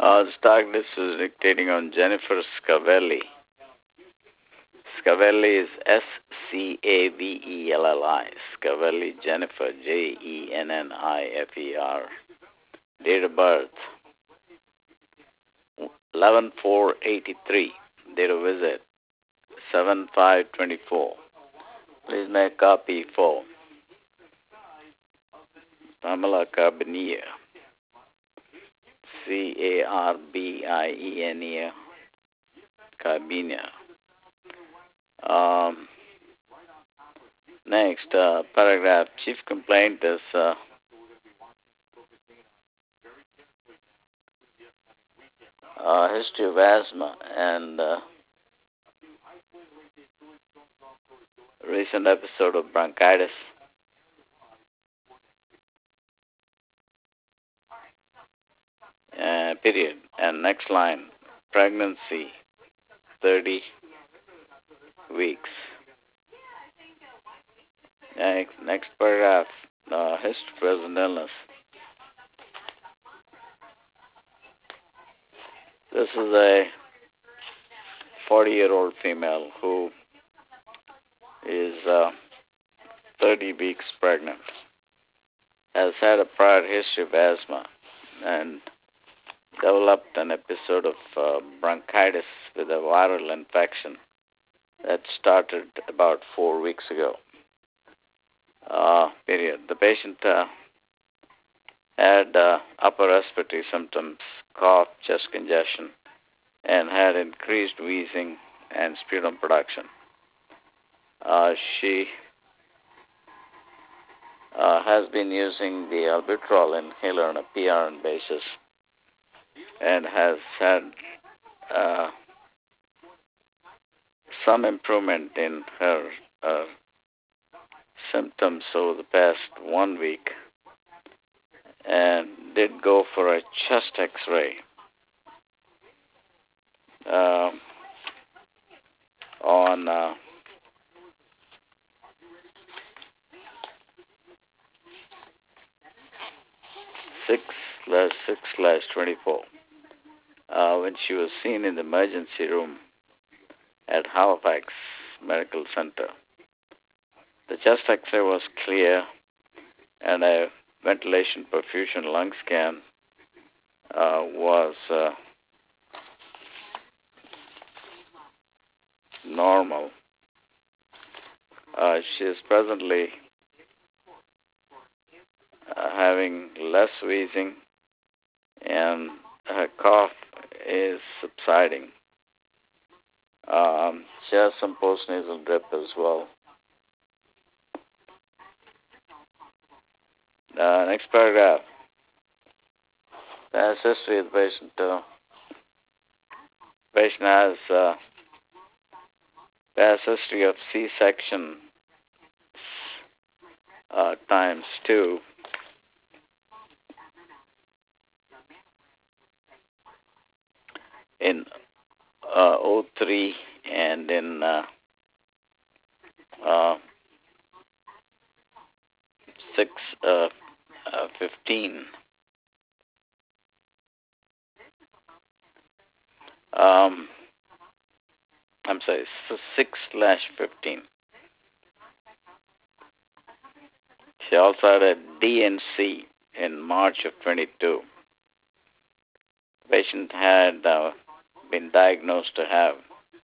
This diagnosis is dictating on Jennifer Scavelli. Scavelli is Scavelli. Scavelli Jennifer, Jennifer. Date of birth 11/4/83. Date of visit 7/5/24. Please make copy for Pamela Carbinia. Carbinia. Carbinia. Next paragraph. Chief complaint is history of asthma and recent episode of bronchitis. Period. And next line. Pregnancy 30 weeks. Next paragraph. History, present illness. This is a 40-year-old female who is 30 weeks pregnant, has had a prior history of asthma, and developed an episode of bronchitis with a viral infection that started about 4 weeks ago. Period. The patient had upper respiratory symptoms, cough, chest congestion, and had increased wheezing and sputum production. She has been using the albuterol inhaler on a PRN basis and has had some improvement in her symptoms over the past 1 week, and did go for a chest X-ray on 6/6/24 when she was seen in the emergency room at Halifax Medical Center. The chest X-ray was clear, and a ventilation perfusion lung scan was normal. She is presently having less wheezing, and her cough is subsiding. She has some postnasal drip as well. Next paragraph. Past history of the patient. Patient has past history of C-section times 2. In 03 and in 6/15. I'm sorry, 6/15. She also had a DNC in March of 22. The patient had been diagnosed to have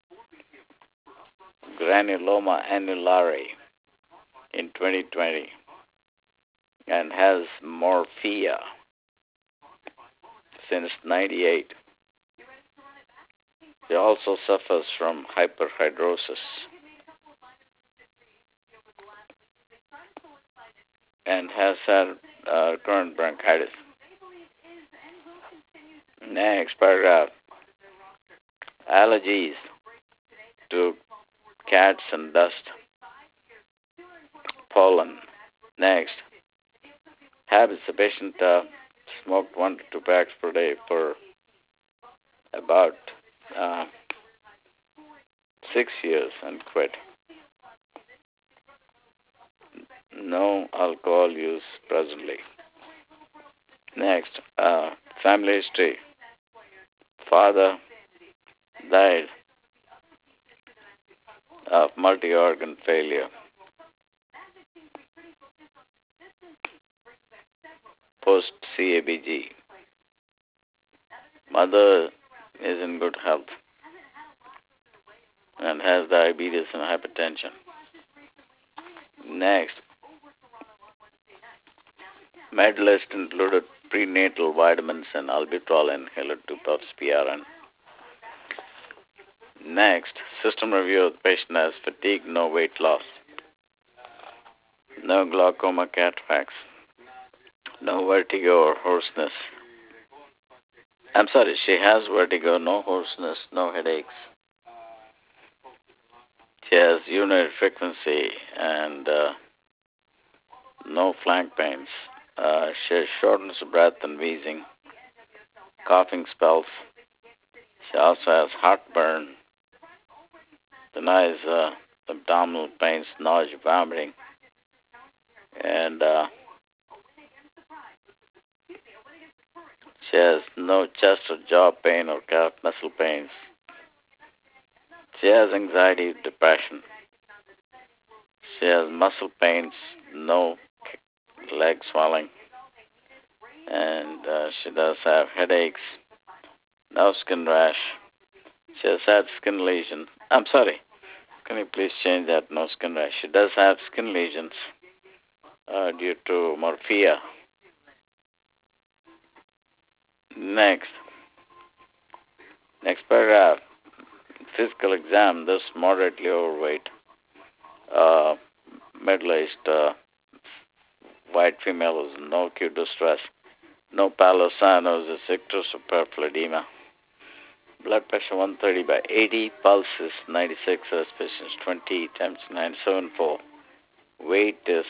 granuloma annulare in 2020 and has morphea since 98. She also suffers from hyperhidrosis and has had current bronchitis. Next paragraph. Allergies to cats and dust. Pollen. Next. Habits. The patient smoked 1 to 2 packs per day for about 6 years and quit. No alcohol use presently. Next, family history. father died of multi-organ failure post-CABG. Mother is in good health and has diabetes and hypertension. Next, med list included prenatal vitamins and albuterol inhaler 2 puffs PRN. Next, system review of the patient has fatigue, no weight loss, no glaucoma cataracts, no vertigo or hoarseness. I'm sorry, she has vertigo, no hoarseness, no headaches. She has urinary frequency and no flank pains. She has shortness of breath and wheezing, coughing spells. She also has heartburn, denies abdominal pains, nausea, vomiting, and she has no chest or jaw pain or calf muscle pains. She has anxiety, depression. She has muscle pains, no leg swelling, and she does have headaches, no skin rash. She has had skin lesions. I'm sorry, can you please change that? No skin rash. She does have skin lesions due to morphea. Next paragraph. Physical exam. This moderately overweight, middle-aged white female with no acute distress, no palocyanosis, icterus or peripheral edema. Blood pressure 130/80, pulse is 96, respiration is 20, temperature 974. Weight is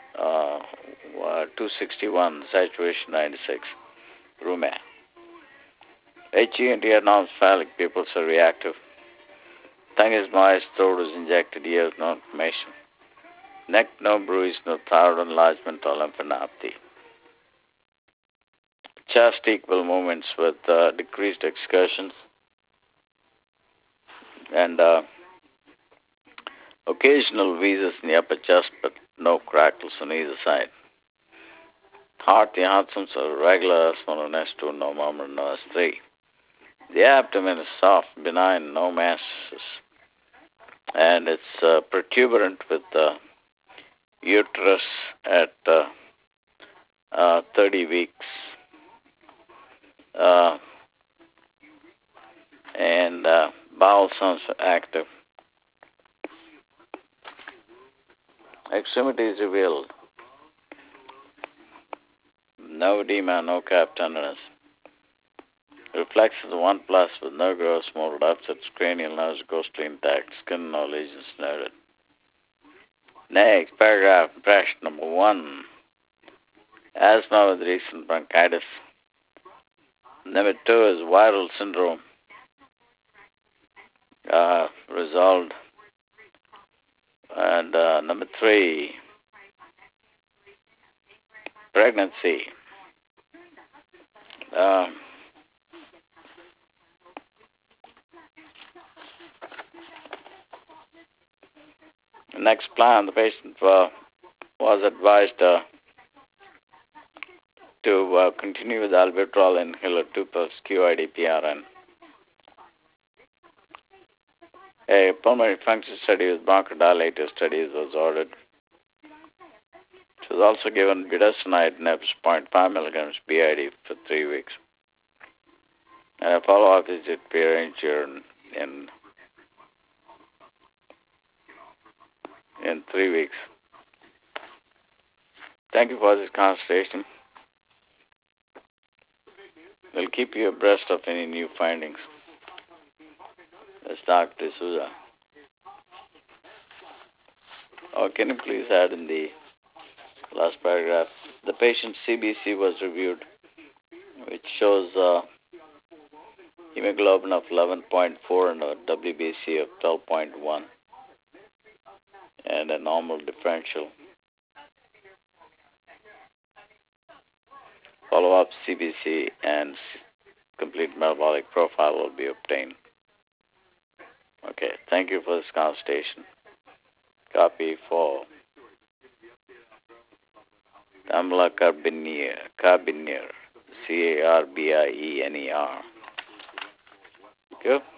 261, saturation 96. Rheuma. HE and anormophallic pupils are reactive. Tongue is moist, throat is injected, ears no inflammation. Neck no bruise, no thyroid enlargement or lymphadenopathy. Chest equal movements with decreased excursions. And occasional wheezes in the upper chest, but no crackles on either side. Heart, the heart sounds are regular, S1 and S2, no murmur, no S3. The abdomen is soft, benign, no masses. And it's protuberant with uterus at 30 weeks. And bowel sounds active. Extremities revealed. No edema, no calf tenderness. Reflexes 1+ with no gross mold upsets, cranial nerves ghostly intact, skin no lesions noted. Next, paragraph, impression number 1. Asthma with recent bronchitis. Number 2 is viral syndrome. Resolved. And number 3, pregnancy. Next plan, the patient was advised to continue with albuterol inhaler 2 plus QID PRN. A pulmonary function study with bronchodilator studies was ordered. She was also given budesonide NEPS 0.5 milligrams BID for 3 weeks. And a follow-up visit be arranged in 3 weeks. Thank you for this consultation. We'll keep you abreast of any new findings. That's Dr. D'Souza. Oh, can you please add in the last paragraph? The patient's CBC was reviewed, which shows hemoglobin of 11.4 and a WBC of 12.1 and a normal differential. Follow-up CBC and complete metabolic profile will be obtained. Okay, thank you for this conversation. Copy for Amla Carbiner, Carbiner, Carbiner. Good.